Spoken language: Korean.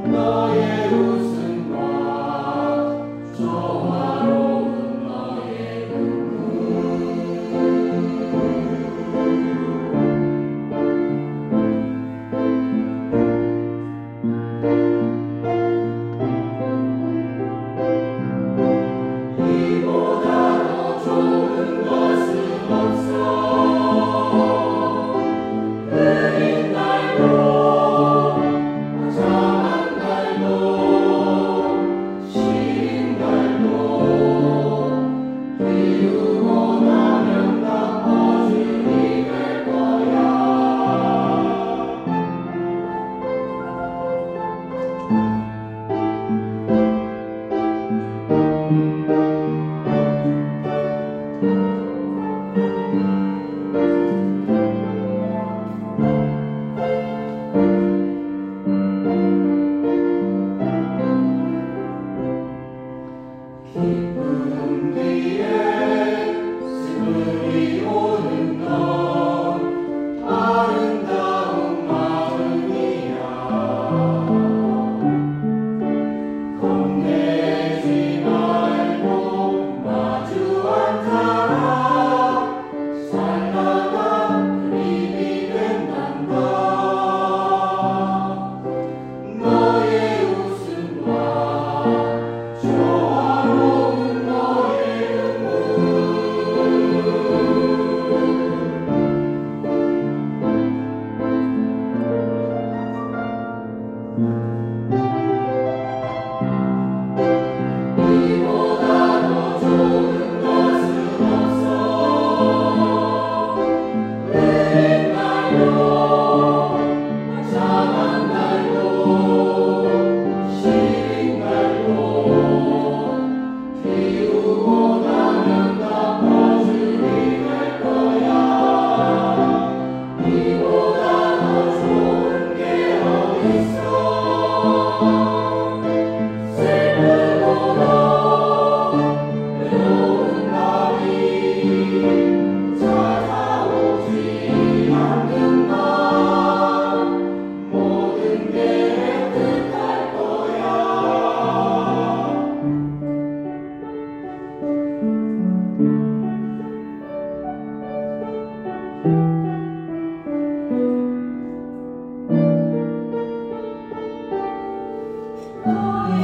너의 웃음과 조화로운 너의 이보다 더 좋은 것은 없어. 흐린 날도 화창한 날도 시린 날도 비우고 나면 다 퍼즐이 될 거야. 기쁨 뒤에 슬픔이 오는 건 아름다운 마음이야. 겁내지 말고 마주 앉아라. 살다가 그림이 된단다. 너의 웃음과 조화로운 너의 이보다 더 좋은 것은 없어. 흐린 날도 화창한 날도 시린 날도 비우고 나면 다 퍼즐이 될 거야. 이보다 더 좋은 게 어딨어. 슬프고도 외로운 날이 찾아오지 않는다. 모든 게 애틋할 거야. 너의